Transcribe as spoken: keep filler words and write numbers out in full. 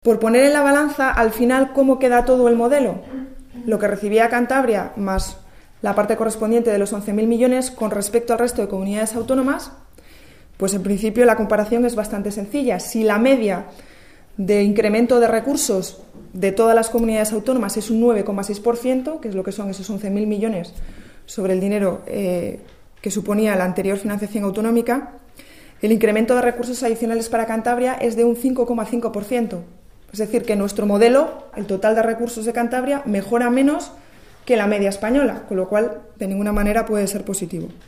Por poner en la balanza, al final, ¿cómo queda todo el modelo? Lo que recibía Cantabria más la parte correspondiente de los once mil millones con respecto al resto de comunidades autónomas, pues en principio la comparación es bastante sencilla. Si la media de incremento de recursos de todas las comunidades autónomas es un nueve coma seis por ciento, que es lo que son esos once mil millones sobre el dinero eh, que suponía la anterior financiación autonómica, el incremento de recursos adicionales para Cantabria es de un cinco coma cinco por ciento. Es decir, que nuestro modelo, el total de recursos de Cantabria, mejora menos que la media española, con lo cual de ninguna manera puede ser positivo.